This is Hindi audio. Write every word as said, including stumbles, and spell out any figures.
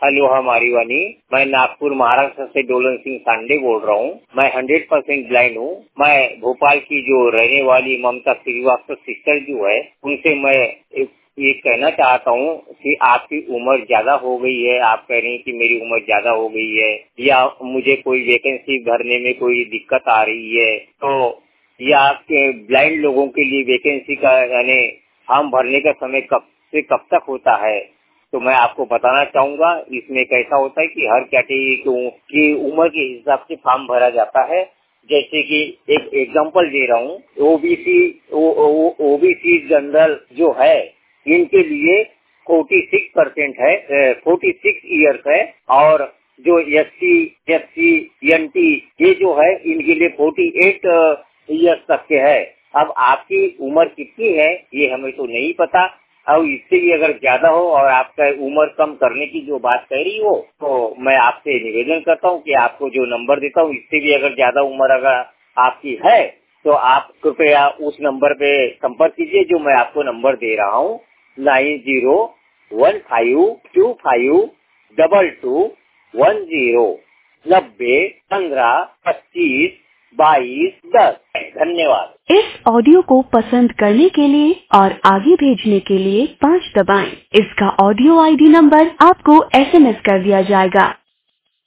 अलोहा मारीवानी। मैं नागपुर महाराष्ट्र से डोलन सिंह सांडे बोल रहा हूँ। मैं हंड्रेड परसेंट ब्लाइंड हूँ। मैं भोपाल की जो रहने वाली ममता श्रीवास्तव सिस्टर जो है, उनसे मैं एक ये कहना चाहता हूँ कि आपकी उम्र ज्यादा हो गई है। आप कह रही हैं कि मेरी उम्र ज्यादा हो गई है या मुझे कोई वैकेंसी भरने में कोई दिक्कत आ रही है, तो या आपके ब्लाइंड लोगों के लिए वैकेंसी का यानी फॉर्म भरने का समय कब से कब तक होता है। तो मैं आपको बताना चाहूंगा, इसमें कैसा होता है कि हर कैटेगरी की उम्र के हिसाब से फॉर्म भरा जाता है। जैसे कि एक एग्जांपल दे रहा हूँ, ओबीसी ओबीसी जनरल जो है इनके लिए छियालीस परसेंट है, छियालीस इयर्स है, और जो एससी एससी एनटी ये जो है इनके लिए अड़तालीस इयर्स तक के है। अब आपकी उम्र कितनी है ये हमें तो नहीं पता, और इससे भी अगर ज्यादा हो और आपका उम्र कम करने की जो बात कह रही हो, तो मैं आपसे निवेदन करता हूँ कि आपको जो नंबर देता हूँ इससे भी अगर ज्यादा उम्र अगर आपकी है तो आप कृपया उस नंबर पे संपर्क कीजिए जो मैं आपको नंबर दे रहा हूँ, nine zero one five two five double two one zero नब्बे पंद्रह पच्चीस बाईस दस। धन्यवाद। इस ऑडियो को पसंद करने के लिए और आगे भेजने के लिए पाँच दबाएं। इसका ऑडियो आईडी नंबर आपको एसएमएस कर दिया जाएगा।